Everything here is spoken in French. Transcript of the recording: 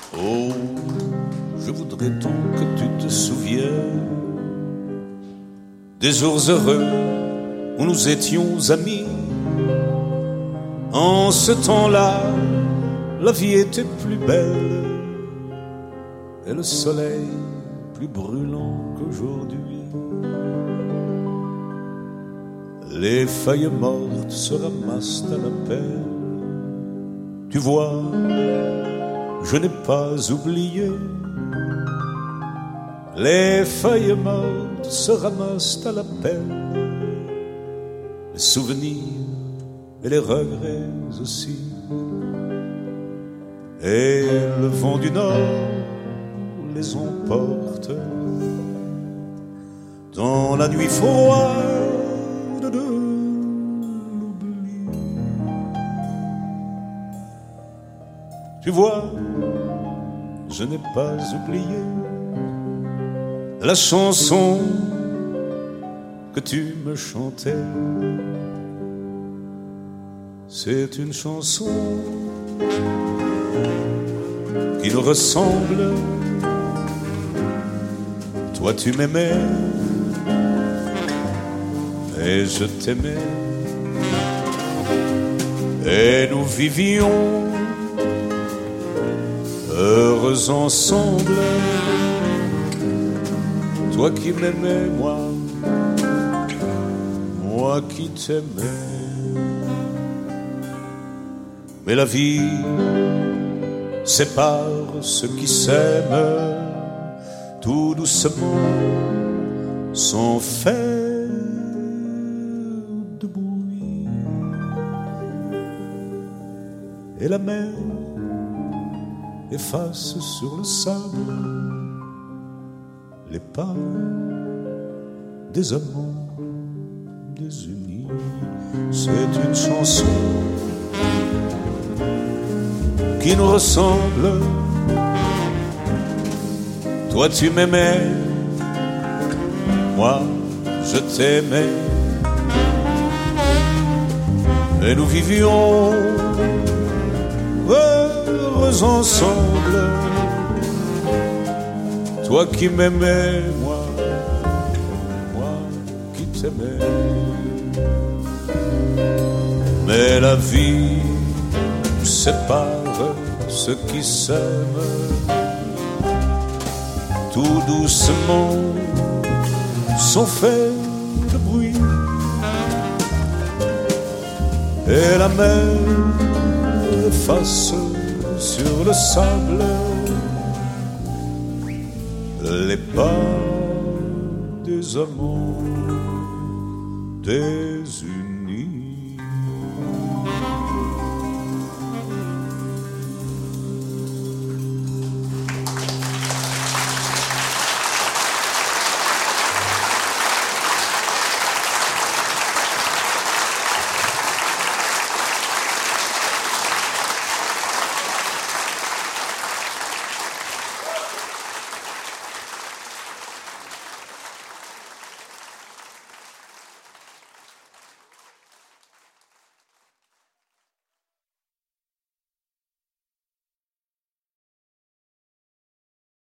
Oh, je voudrais donc que tu te souviennes des jours heureux où nous étions amis. En ce temps-là, la vie était plus belle et le soleil plus brûlant qu'aujourd'hui. Les feuilles mortes se ramassent à la pelle. Tu vois, je n'ai pas oublié. Les feuilles mortes se ramassent à la pelle. Les souvenirs et les regrets aussi. Et le vent du nord les emporte dans la nuit froide de l'oubli. Tu vois, je n'ai pas oublié la chanson que tu me chantais. C'est une chanson qui nous ressemble. Toi tu m'aimais et je t'aimais, et nous vivions heureux ensemble. Toi qui m'aimais, moi qui t'aimais. Mais la vie sépare ceux qui s'aiment tout doucement, sans faire de bruit. Et la mer efface sur le sable les pas des amants désunis. C'est une chanson qui nous ressemble. Toi tu m'aimais, moi je t'aimais, et nous vivions heureux ensemble. Toi qui m'aimais, moi qui t'aimais. Mais la vie sépare ceux qui s'aiment tout doucement, sans faire de bruit. Et la mer efface sur le sable les pas des amants désunis.